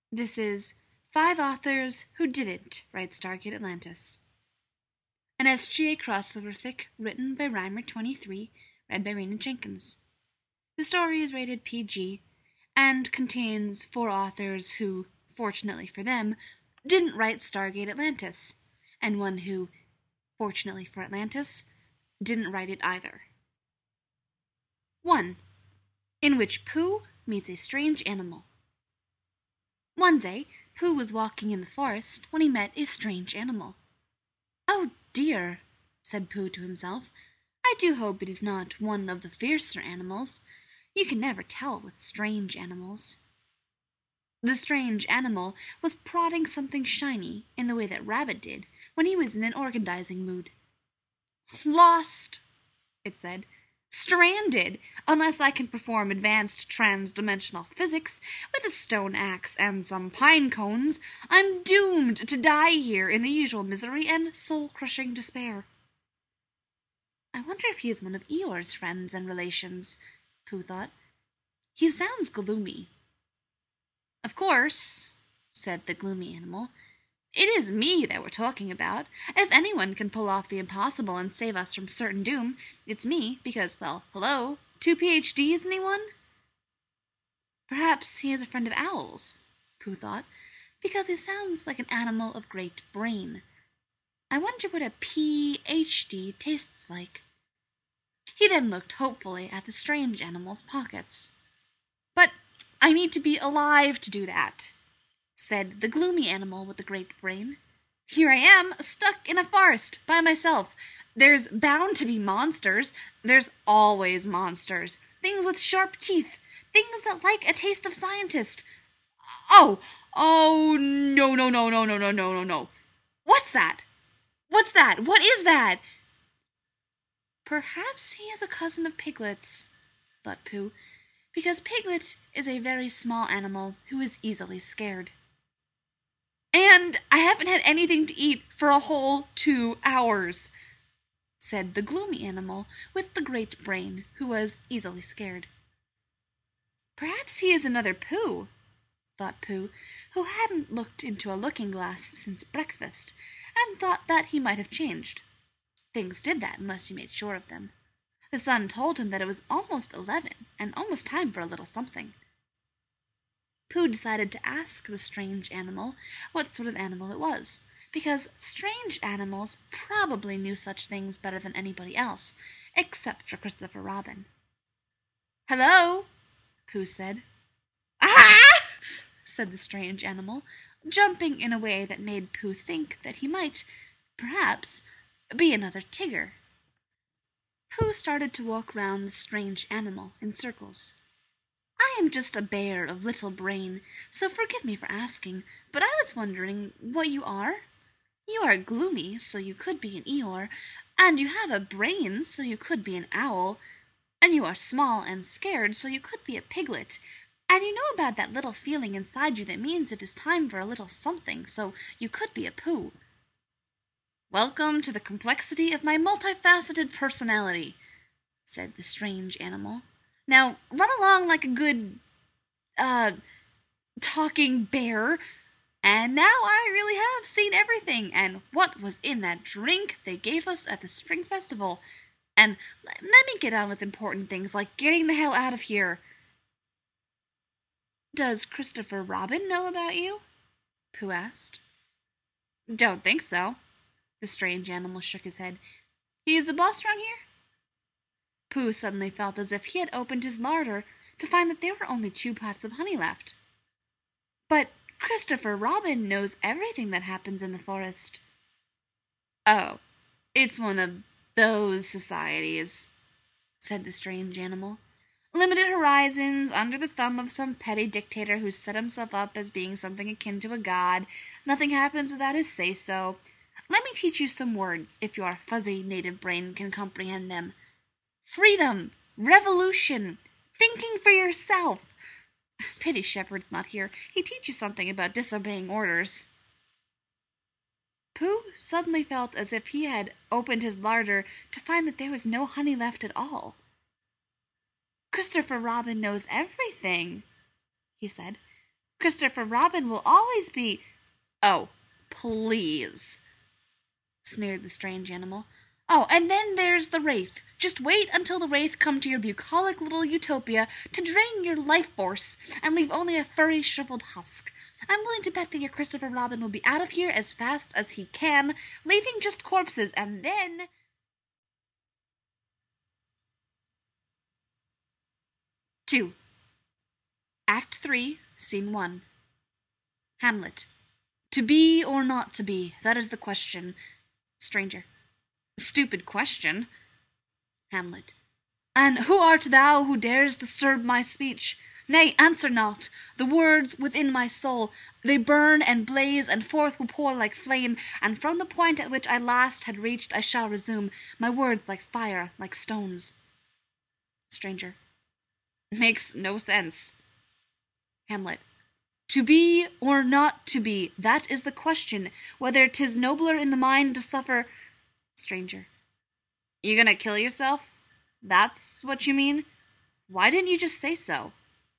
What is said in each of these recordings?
This is Five Authors Who Didn't Write Stargate Atlantis. An SGA crossover fic written by Rhymer23, read by Rena Jenkins. The story is rated PG and contains four authors who, fortunately for them, didn't write Stargate Atlantis, and one who, fortunately for Atlantis, didn't write it either. 1. In which Pooh meets a strange animal. One day, Pooh was walking in the forest when he met a strange animal. "Oh dear," said Pooh to himself, "I do hope it is not one of the fiercer animals. You can never tell with strange animals." The strange animal was prodding something shiny in the way that Rabbit did when he was in an organizing mood. "Lost," it said. "Stranded, unless I can perform advanced trans-dimensional physics with a stone axe and some pine cones. I'm doomed to die here in the usual misery and soul-crushing despair." "I wonder if he is one of Eeyore's friends and relations," Pooh thought. "He sounds gloomy." "Of course," said the gloomy animal, "it is me that we're talking about. If anyone can pull off the impossible and save us from certain doom, it's me, because, well, hello, 2 PhDs, anyone?" "Perhaps he is a friend of Owl's," Pooh thought, "because he sounds like an animal of great brain. I wonder what a PhD tastes like." He then looked hopefully at the strange animal's pockets. "But I need to be alive to do that," said the gloomy animal with the great brain. "Here I am, stuck in a forest by myself. There's bound to be monsters. There's always monsters. Things with sharp teeth. Things that like a taste of scientist. Oh, no, no, no, no, no, no, no, no, no. What's that? What's that? What is that?" "Perhaps he is a cousin of Piglet's," thought Pooh, "because Piglet is a very small animal who is easily scared. And I haven't had anything to eat for a whole 2 hours," said the gloomy animal with the great brain, who was easily scared. "Perhaps he is another Pooh," thought Pooh, who hadn't looked into a looking-glass since breakfast, and thought that he might have changed. Things did that unless you made sure of them. The sun told him that it was almost 11, and almost time for a little something. Pooh decided to ask the strange animal what sort of animal it was, because strange animals probably knew such things better than anybody else, except for Christopher Robin. "Hello," Pooh said. "Ah!" said the strange animal, jumping in a way that made Pooh think that he might, perhaps, be another Tigger. Pooh started to walk round the strange animal in circles. "I am just a bear of little brain, so forgive me for asking, but I was wondering what you are. You are gloomy, so you could be an Eeyore, and you have a brain, so you could be an owl, and you are small and scared, so you could be a piglet, and you know about that little feeling inside you that means it is time for a little something, so you could be a Pooh." "Welcome to the complexity of my multifaceted personality," said the strange animal. "Now run along like a good, talking bear. And now I really have seen everything, and what was in that drink they gave us at the Spring Festival. And let me get on with important things like getting the hell out of here." "Does Christopher Robin know about you?" Pooh asked. "Don't think so." The strange animal shook his head. "He's the boss around here?" Pooh suddenly felt as if he had opened his larder to find that there were only 2 pots of honey left. "But Christopher Robin knows everything that happens in the forest." "Oh, it's one of those societies," said the strange animal. "Limited horizons, under the thumb of some petty dictator who's set himself up as being something akin to a god. Nothing happens without his say-so. Let me teach you some words, if your fuzzy native brain can comprehend them. Freedom, revolution, thinking for yourself. Pity Shepherd's not here. He'd teach you something about disobeying orders." Pooh suddenly felt as if he had opened his larder to find that there was no honey left at all. "Christopher Robin knows everything," he said. Christopher Robin will always be. Oh, please, sneered the strange animal. Oh, and then there's the wraith. Just wait until the wraith come to your bucolic little utopia to drain your life force and leave only a furry, shriveled husk. I'm willing to bet that your Christopher Robin will be out of here as fast as he can, leaving just corpses, and then... 2. Act 3, Scene 1. Hamlet. To be or not to be, that is the question. Stranger. Stupid question. Hamlet. And who art thou who dares disturb my speech? Nay, answer not. The words within my soul, they burn and blaze, and forth will pour like flame, and from the point at which I last had reached I shall resume, my words like fire, like stones. Stranger. Makes no sense. Hamlet. To be or not to be, that is the question, whether 'tis nobler in the mind to suffer... Stranger. You gonna kill yourself? That's what you mean? Why didn't you just say so?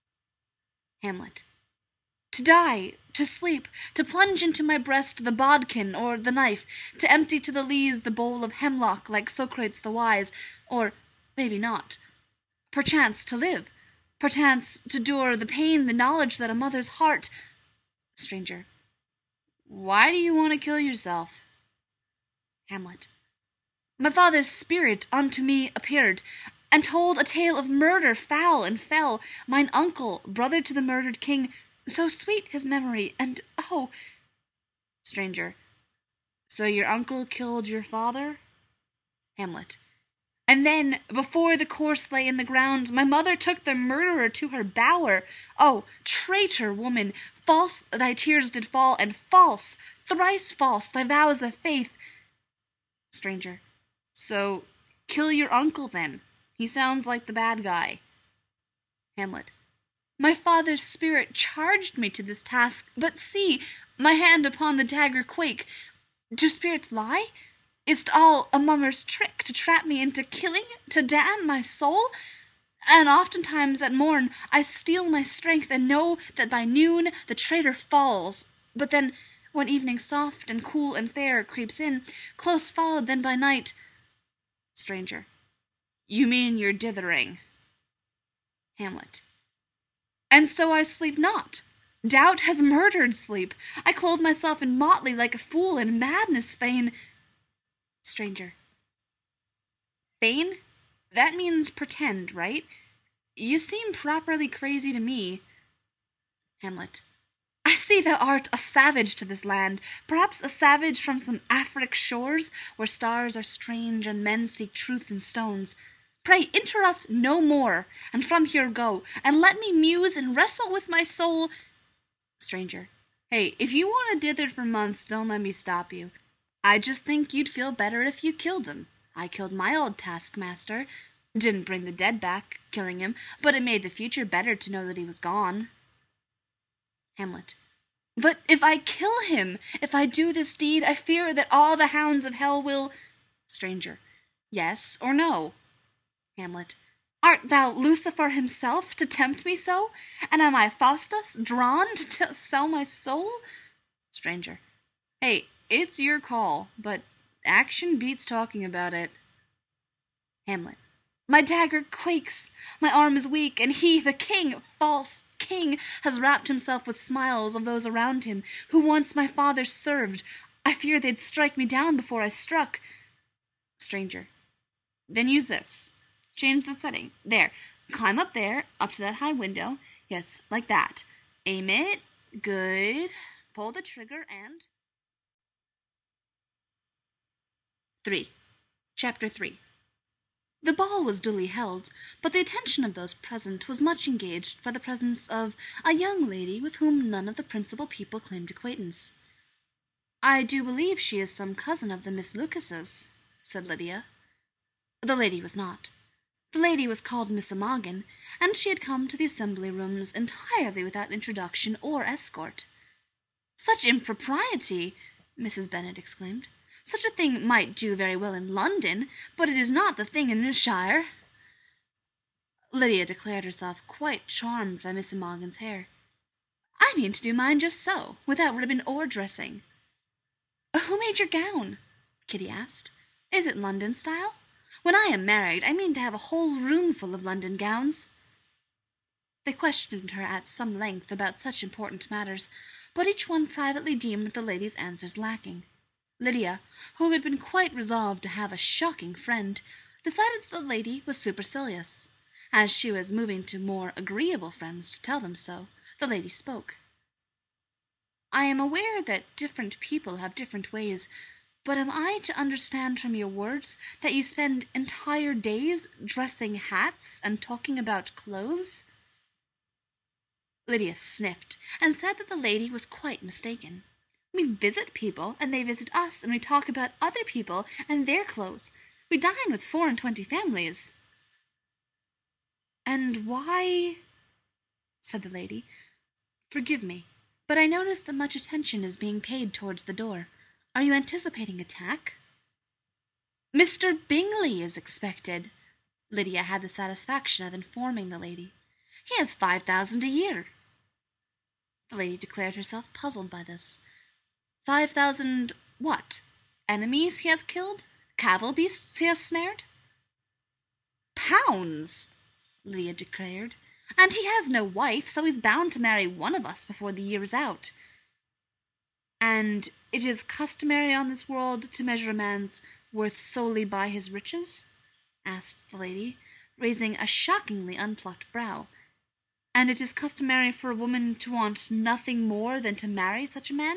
Hamlet. To die, to sleep, to plunge into my breast the bodkin or the knife, to empty to the lees the bowl of hemlock like Socrates the wise, or maybe not. Perchance to live, perchance to dure the pain, the knowledge that a mother's heart... Stranger. Why do you want to kill yourself? Hamlet. My father's spirit unto me appeared, and told a tale of murder foul and fell, mine uncle, brother to the murdered king, so sweet his memory, and oh... Stranger. So your uncle killed your father? Hamlet. And then, before the corse lay in the ground, my mother took the murderer to her bower. Oh, traitor woman, false thy tears did fall, and false, thrice false, thy vows of faith. Stranger. So, kill your uncle then. He sounds like the bad guy. Hamlet. My father's spirit charged me to this task, but see, my hand upon the dagger quake. Do spirits lie? Is't all a mummer's trick to trap me into killing, to damn my soul? And oftentimes at morn I steel my strength and know that by noon the traitor falls. But then, when evening soft and cool and fair creeps in, close followed then by night... Stranger. You mean you're dithering? Hamlet. And so I sleep not. Doubt has murdered sleep. I clothe myself in motley like a fool in madness feign. Stranger. Feign? That means pretend, right? You seem properly crazy to me. Hamlet. I see thou art a savage to this land, perhaps a savage from some Afric shores, where stars are strange and men seek truth in stones. Pray interrupt no more, and from here go, and let me muse and wrestle with my soul. Stranger. Hey, if you want to dither for months, don't let me stop you. I just think you'd feel better if you killed him. I killed my old taskmaster. Didn't bring the dead back, killing him, but it made the future better to know that he was gone. Hamlet. But if I kill him, if I do this deed, I fear that all the hounds of hell will... Stranger. Yes or no? Hamlet. Art thou Lucifer himself to tempt me so? And am I Faustus, drawn to sell my soul? Stranger. Hey, it's your call, but action beats talking about it. Hamlet. My dagger quakes, my arm is weak, and he, the king, false king, has wrapped himself with smiles of those around him, who once my father served. I fear they'd strike me down before I struck. Stranger. Then use this. Change the setting. There. Climb up there, up to that high window. Yes, like that. Aim it. Good. Pull the trigger and... 3. Chapter 3. The ball was duly held, but the attention of those present was much engaged by the presence of a young lady with whom none of the principal people claimed acquaintance. I do believe she is some cousin of the Miss Lucases, said Lydia. The lady was not. The lady was called Miss Imogen, and she had come to the assembly rooms entirely without introduction or escort. Such impropriety! Mrs. Bennet exclaimed. Such a thing might do very well in London, but it is not the thing in Shire. Lydia declared herself quite charmed by Miss Imogen's hair. I mean to do mine just so, without ribbon or dressing. Who made your gown? Kitty asked. Is it London style? When I am married, I mean to have a whole room full of London gowns. They questioned her at some length about such important matters, but each one privately deemed the lady's answers lacking. Lydia, who had been quite resolved to have a shocking friend, decided that the lady was supercilious. As she was moving to more agreeable friends to tell them so, the lady spoke. I am aware that different people have different ways, but am I to understand from your words that you spend entire days dressing hats and talking about clothes? Lydia sniffed and said that the lady was quite mistaken. We visit people, and they visit us, and we talk about other people and their clothes. We dine with 24 families. And why? Said the lady. Forgive me, but I notice that much attention is being paid towards the door. Are you anticipating attack? Mr. Bingley is expected. Lydia had the satisfaction of informing the lady. He has 5,000 a year. The lady declared herself puzzled by this. 5,000 what? Enemies he has killed? Cavil beasts he has snared? Pounds, Lydia declared. And he has no wife, so he's bound to marry one of us before the year is out. And it is customary on this world to measure a man's worth solely by his riches? Asked the lady, raising a shockingly unplucked brow. And it is customary for a woman to want nothing more than to marry such a man?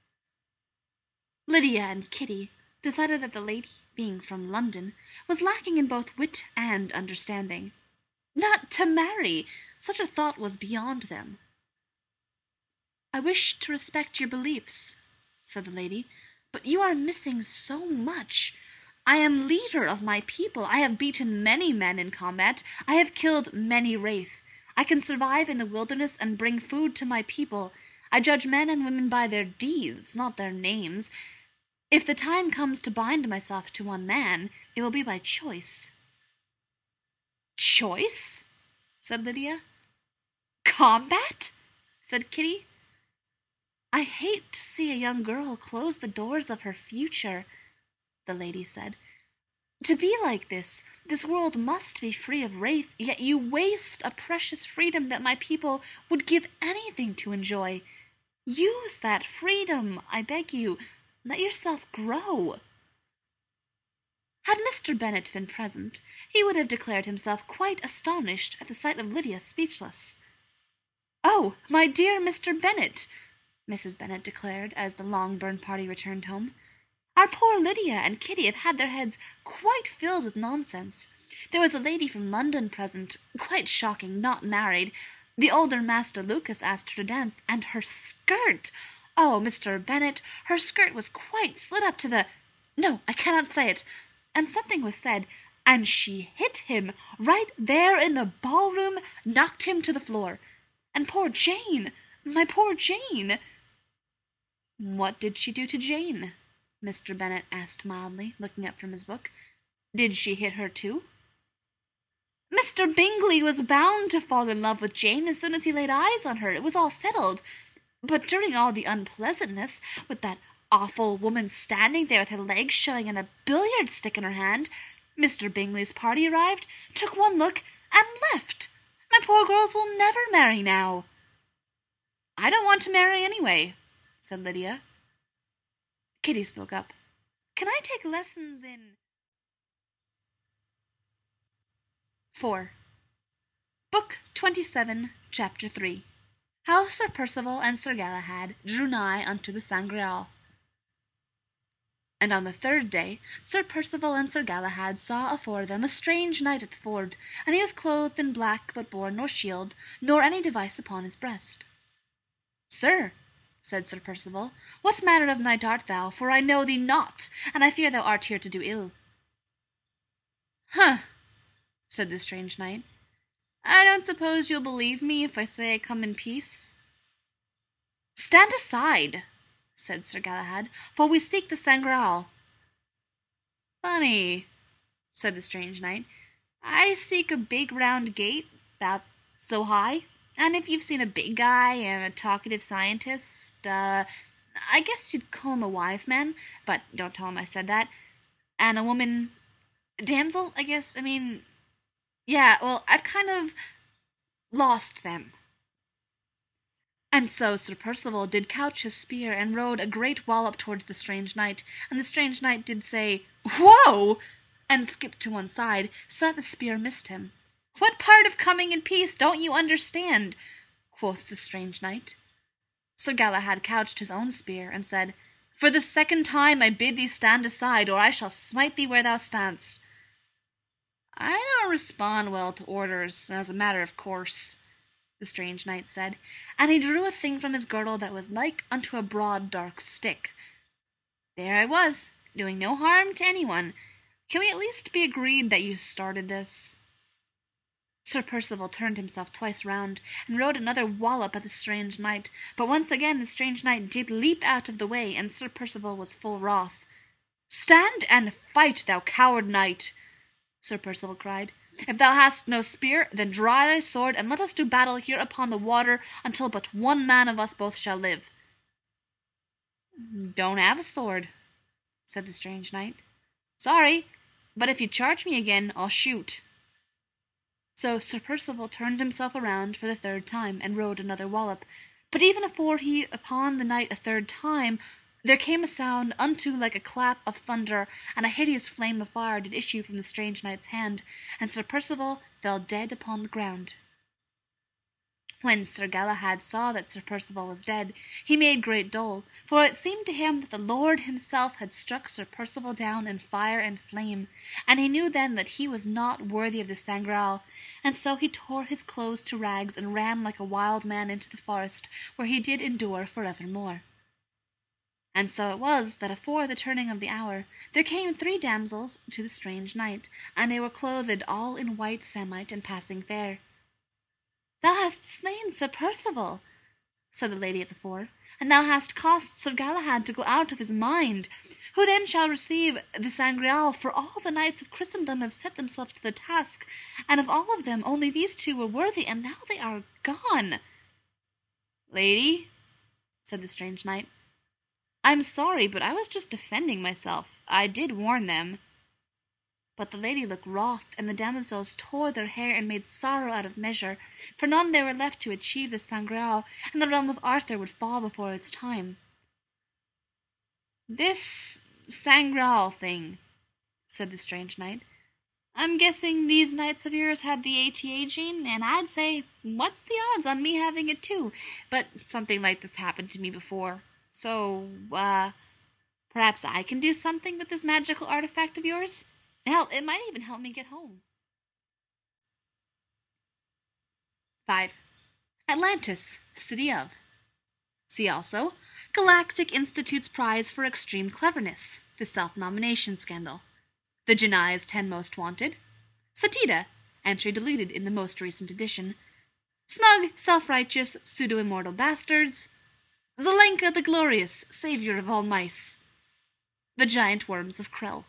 Lydia and Kitty decided that the lady, being from London, was lacking in both wit and understanding. Not to marry! Such a thought was beyond them. I wish to respect your beliefs, said the lady, but you are missing so much. I am leader of my people. I have beaten many men in combat. I have killed many wraith. I can survive in the wilderness and bring food to my people. I judge men and women by their deeds, not their names. If the time comes to bind myself to one man, it will be by choice. Choice? Said Lydia. Combat? Said Kitty. I hate to see a young girl close the doors of her future, the lady said. To be like this world must be free of wraith, yet you waste a precious freedom that my people would give anything to enjoy. Use that freedom, I beg you. Let yourself grow. Had Mr. Bennet been present, he would have declared himself quite astonished at the sight of Lydia speechless. Oh, my dear Mr. Bennet, Mrs. Bennet declared as the Longbourn party returned home. Our poor Lydia and Kitty have had their heads quite filled with nonsense. There was a lady from London present, quite shocking, not married. The older Master Lucas asked her to dance, and her skirt! Oh, Mr. Bennet, her skirt was quite slit up to the— No, I cannot say it. And something was said, and she hit him right there in the ballroom, knocked him to the floor. And poor Jane, my poor Jane! What did she do to Jane? Mr. Bennet asked mildly, looking up from his book. Did she hit her too? Mr. Bingley was bound to fall in love with Jane as soon as he laid eyes on her. It was all settled. But during all the unpleasantness, with that awful woman standing there with her legs showing and a billiard stick in her hand, Mr. Bingley's party arrived, took one look, and left. My poor girls will never marry now. I don't want to marry anyway, said Lydia. Kitty spoke up. Can I take lessons in— 4. Book 27, Chapter 3. How Sir Percival and Sir Galahad drew nigh unto the Sangreal. And on the 3rd day Sir Percival and Sir Galahad saw afore them a strange knight at the ford, and he was clothed in black, but bore nor shield, nor any device upon his breast. Sir, said Sir Percival, what manner of knight art thou? For I know thee not, and I fear thou art here to do ill. Huh, said the strange knight. I don't suppose you'll believe me if I say I come in peace. Stand aside, said Sir Galahad, for we seek the Sangreal. Funny, said the strange knight. I seek a big round gate, about so high, And if you've seen a big guy and a talkative scientist, I guess you'd call him a wise man, but don't tell him I said that. And a woman, damsel, I guess, I mean, yeah, well, I've kind of lost them. And so Sir Percival did couch his spear and rode a great wallop towards the strange knight, and the strange knight did say, "Whoa!" and skipped to one side, so that the spear missed him. "What part of coming in peace don't you understand?" quoth the strange knight. Sir Galahad couched his own spear, and said, "For the second time I bid thee stand aside, or I shall smite thee where thou standst." "I don't respond well to orders, as a matter of course," the strange knight said, and he drew a thing from his girdle that was like unto a broad dark stick. "There I was, doing no harm to anyone. Can we at least be agreed that you started this?" Sir Percival turned himself twice round, and rode another wallop at the strange knight, but once again the strange knight did leap out of the way, and Sir Percival was full wroth. "Stand and fight, thou coward knight!" Sir Percival cried. "If thou hast no spear, then draw thy sword, and let us do battle here upon the water until but one man of us both shall live." "Don't have a sword," said the strange knight. "Sorry, but if you charge me again, I'll shoot." So Sir Percival turned himself around for the third time, and rode another wallop. But even afore he upon the knight a third time, there came a sound unto like a clap of thunder, and a hideous flame of fire did issue from the strange knight's hand, and Sir Percival fell dead upon the ground. When Sir Galahad saw that Sir Percival was dead, he made great dole, for it seemed to him that the Lord himself had struck Sir Percival down in fire and flame, and he knew then that he was not worthy of the Sangreal, and so he tore his clothes to rags and ran like a wild man into the forest, where he did endure for evermore. And so it was that afore the turning of the hour there came 3 damsels to the strange knight, and they were clothed all in white samite and passing fair. "Thou hast slain Sir Percival," said the lady at the fore, "and thou hast caused Sir Galahad to go out of his mind. Who then shall receive the Sangreal? For all the knights of Christendom have set themselves to the task, and of all of them only these 2 were worthy, and now they are gone." "Lady," said the strange knight, "I'm sorry, but I was just defending myself. I did warn them." But the lady looked wroth, and the damosels tore their hair and made sorrow out of measure, for none they were left to achieve the Sangreal, and the realm of Arthur would fall before its time. "This Sangreal thing," said the strange knight, "I'm guessing these knights of yours had the ATA gene, and I'd say, what's the odds on me having it too? But something like this happened to me before. So, perhaps I can do something with this magical artifact of yours? Hell, it might even help me get home." 5. Atlantis, City of. See also Galactic Institute's Prize for Extreme Cleverness, the Self-Nomination Scandal. The Janai's 10 Most Wanted. Satida, entry deleted in the most recent edition. Smug, Self-Righteous, Pseudo-Immortal Bastards. Zelenka the Glorious, Savior of all Mice. The Giant Worms of Krell.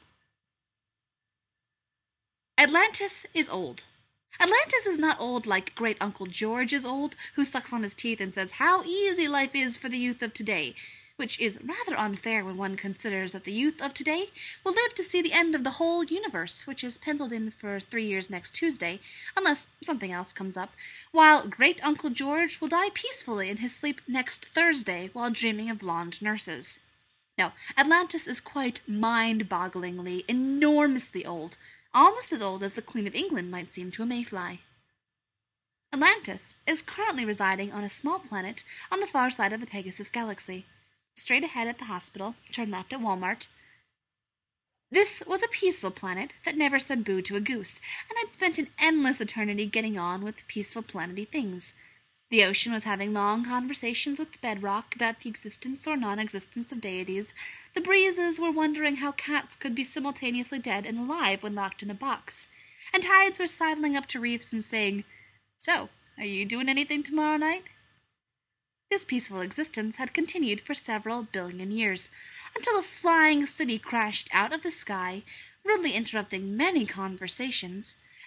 Atlantis is old. Atlantis is not old like Great Uncle George is old, who sucks on his teeth and says how easy life is for the youth of today, which is rather unfair when one considers that the youth of today will live to see the end of the whole universe, which is penciled in for 3 years next Tuesday, unless something else comes up, while Great Uncle George will die peacefully in his sleep next Thursday while dreaming of blonde nurses. No, Atlantis is quite mind-bogglingly, enormously old, almost as old as the Queen of England might seem to a mayfly. Atlantis is currently residing on a small planet on the far side of the Pegasus Galaxy. Straight ahead at the hospital, turn left at Walmart. This was a peaceful planet that never said boo to a goose, and had spent an endless eternity getting on with peaceful planety things. The ocean was having long conversations with the bedrock about the existence or non-existence of deities. The breezes were wondering how cats could be simultaneously dead and alive when locked in a box. And tides were sidling up to reefs and saying, "So, are you doing anything tomorrow night?" This peaceful existence had continued for several billion years, until a flying city crashed out of the sky, rudely interrupting many conversations,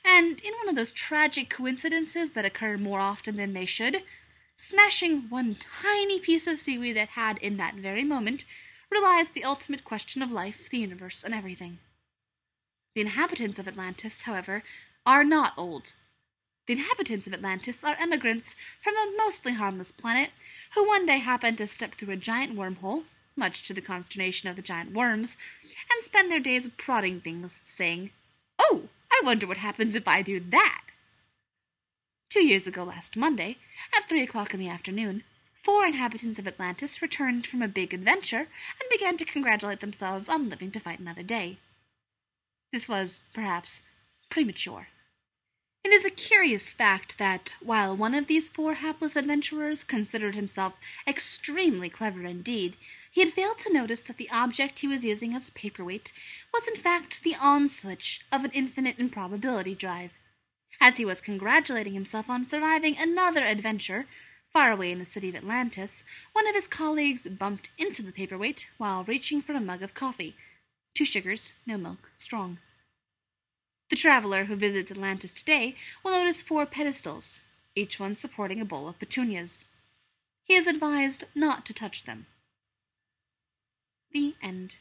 and in one of those tragic coincidences that occur more often than they should, smashing one tiny piece of seaweed that had, in that very moment, realized the ultimate question of life, the universe, and everything. The inhabitants of Atlantis, however, are not old. The inhabitants of Atlantis are emigrants from a mostly harmless planet who one day happened to step through a giant wormhole, much to the consternation of the giant worms, and spend their days prodding things, saying, "Oh, I wonder what happens if I do that." 2 years ago last Monday, at 3 o'clock in the afternoon, 4 inhabitants of Atlantis returned from a big adventure and began to congratulate themselves on living to fight another day. This was, perhaps, premature. It is a curious fact that, while one of these 4 hapless adventurers considered himself extremely clever indeed, he had failed to notice that the object he was using as a paperweight was in fact the on switch of an infinite improbability drive. As he was congratulating himself on surviving another adventure, far away in the city of Atlantis, one of his colleagues bumped into the paperweight while reaching for a mug of coffee. 2 sugars, no milk, strong. The traveler who visits Atlantis today will notice 4 pedestals, each one supporting a bowl of petunias. He is advised not to touch them. The end.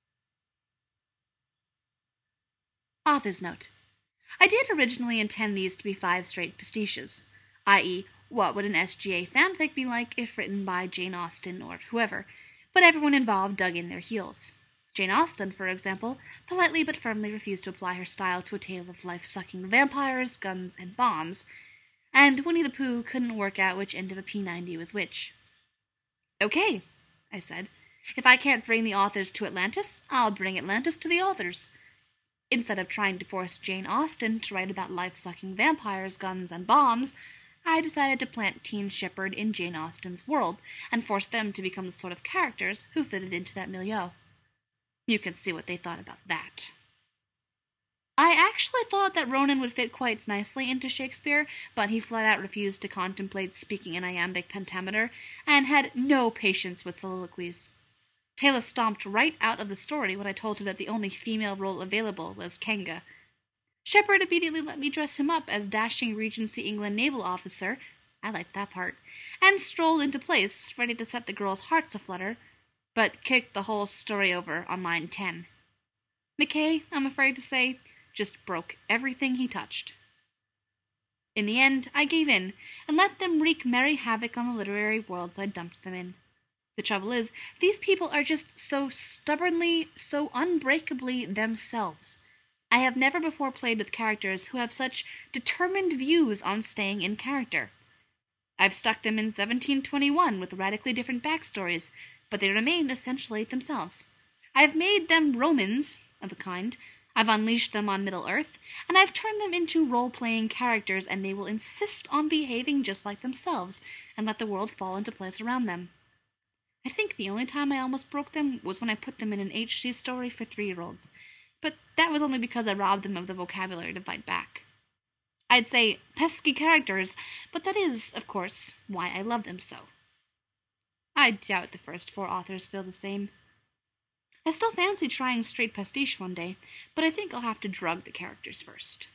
Author's note. I did originally intend these to be 5 straight pastiches, i.e., what would an SGA fanfic be like if written by Jane Austen or whoever, but everyone involved dug in their heels. Jane Austen, for example, politely but firmly refused to apply her style to a tale of life-sucking vampires, guns, and bombs, and Winnie the Pooh couldn't work out which end of a P90 was which. "Okay," I said. "If I can't bring the authors to Atlantis, I'll bring Atlantis to the authors." Instead of trying to force Jane Austen to write about life-sucking vampires, guns, and bombs, I decided to plant Teen Shepherd in Jane Austen's world and force them to become the sort of characters who fitted into that milieu. You can see what they thought about that. I actually thought that Ronan would fit quite nicely into Shakespeare, but he flat out refused to contemplate speaking in iambic pentameter, and had no patience with soliloquies. Taylor stomped right out of the story when I told her that the only female role available was Kanga. Shepherd immediately let me dress him up as dashing Regency England naval officer, I liked that part, and strolled into place, ready to set the girls' hearts aflutter, but kicked the whole story over on line 10. McKay, I'm afraid to say, just broke everything he touched. In the end, I gave in, and let them wreak merry havoc on the literary worlds I dumped them in. The trouble is, these people are just so stubbornly, so unbreakably themselves. I have never before played with characters who have such determined views on staying in character. I've stuck them in 1721 with radically different backstories, but they remain essentially themselves. I've made them Romans, of a kind. I've unleashed them on Middle-earth, and I've turned them into role-playing characters, and they will insist on behaving just like themselves, and let the world fall into place around them. I think the only time I almost broke them was when I put them in an HC story for 3-year-olds, but that was only because I robbed them of the vocabulary to fight back. I'd say pesky characters, but that is, of course, why I love them so. I doubt the first 4 authors feel the same. I still fancy trying straight pastiche one day, but I think I'll have to drug the characters first.